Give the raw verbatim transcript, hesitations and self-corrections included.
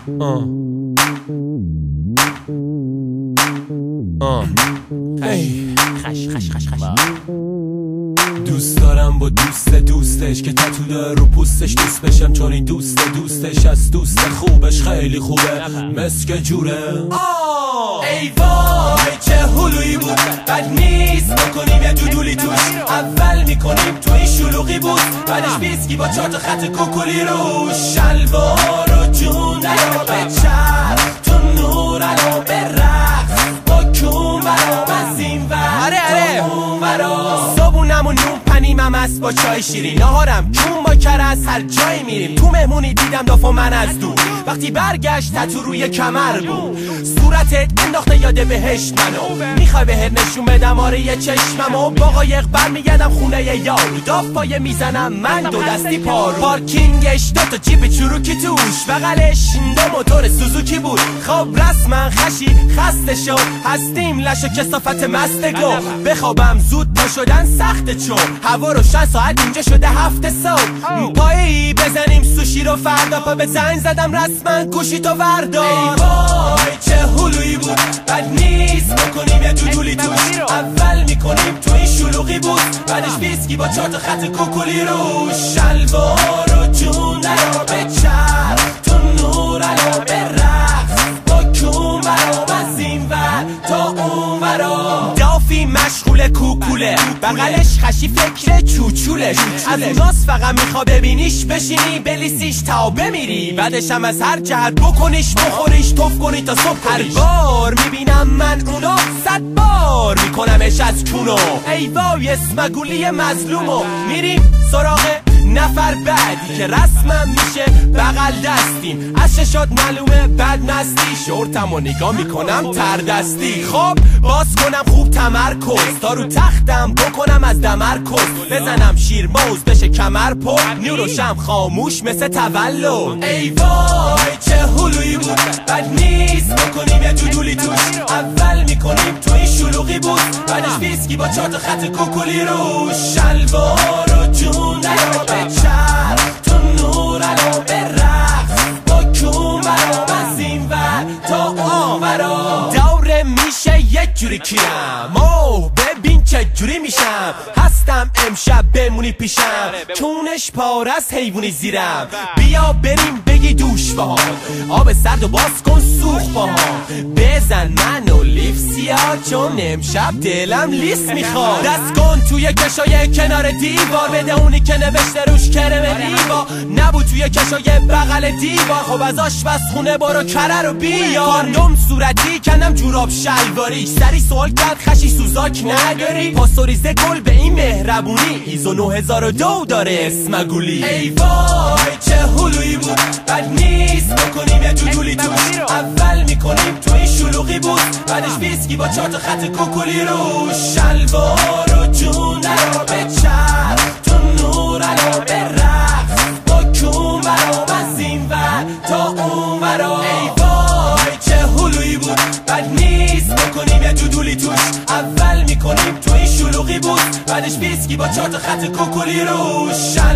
آه آه ای خش خش خش خش دوست دارم با دوست دوستش که تتو داره رو پوستش دوست بشم، چون این دوست دوستش از دوست خوبش خیلی خوبه مسک جوره. ای وای چه هلویی بود، بد نیست بکنیم یه دودولی توش. اول میکنیم تو این شلوغی بود، بعدش بیسکی با چهار تا خط کوکولی روش. شلوار و جون درا به چرخ تو نور الان به رقص با کون برا بزین و تو اون برا. صبونم و نون پنیمم است با چای شیرین، نهارم کون با کرز هر جایی میریم. تو مهمونی دیدم داف و من از دور، وقتی برگشت تتو روی کمر بود. صورتت انداخته یاد بهشت منو، میخوای بهت نشون بدم آره یه چشممو. با قایق برمیگردم خونه یار، داف پایه میزنم من دو دستی پارو. پارکینگش دو تا جیب چروکی توش، بغلش دو موتور سوزوکی بود. خب رسما خشی خسته شد، هستیم لش و کثافت مستگو. بخوابم زود پا شدن سخته، چون هوا روشن ساعت اینجا شده هفت صبح. پایی بزنیم سوشی رو فردا، پا به زنگ زدم رسما گوشی تو وردار. ای وای چه هلویی بود، بد نیست بکنیم یه دودولی توش. اول میکنیم تو این شلوغی بود، بعدش بیسکی با چهار تا خط کوکولی روش. شلوار و جون درا به چرخ تو نور الان به رقص با کون برا بزین و تا اون برا. دافی مشغول کوکوله، بغلش خشی فکر چوچولش. از اوناس فقط میخوا ببینیش بشینی بلیسیش تا بمیری، بعدش هم از هر جهت بکنیش بخوریش توف کنی تا صبح کنیش. هر بار میبینم من اونو صد بار میکنمش از کونو. ای وای اسمگولی مظلومو، میریم سراغ نفر بعدی که رسمم میشه بغل دستیم. از ششات معلومه بد مستی، شورتم و نگاه میکنم تر دستی. خب باز کنم خوب تمرکز، تا رو تختم بکنم از دمرکز. بزنم شیر موز بشه کمر پر، نیوروشم خاموش مثل تولد. ای وای چه هلویی بود، بد نیست بکنیم یه دودولی توش. اول میکنیم تو این شلوغی بود، بعدش بیسکی با چهار تا خط کوکولی روش. شلوار و جون درا به چرخ تو نور الان به رقص با کون برا بزین و تا اون برا. دوره میشه یک جوری کیرم، اوه ببین چه جوری میشم. هستم امشب بمونی پیشم، کونش پارست حیوانی زیرم. بیا بریم بگی دوش با آب سرد و باز کن سوخ با بزن منو لیف سیاه، چون امشب دلم لیس میخواد. دست کن توی کشای کنار دیوار، بده اونی که نوشته روش کرم ریوا. نبود توی کشای بغل دیوار، خب از آشپزخونه برو کره رو بیار. کاندوم صورتی کنم جوراب شلواریش، سری سوال کرد خشی سوزاک نداری. پاسوریزه گل به این مهربونی، ایزو نه هزار و دو داره اسمگولی. ای وای چه هلویی بود، بد نیست بکنیم یه دودولی توش. اول میکنیم تو این شلوغی بود، بعدش بیسکی با چهار تا خط کوکولی روش. شلوار و جون درا به چرخ تو نور الان به رقص با کون برا بزین و تا اون برا. ای وای چه هلویی بود، بد نیست بکنیم یه دودولی توش. اول میکنیم تو این شلوغی بود، بعدش بیسکی با چهار تا خط کوکولی روش.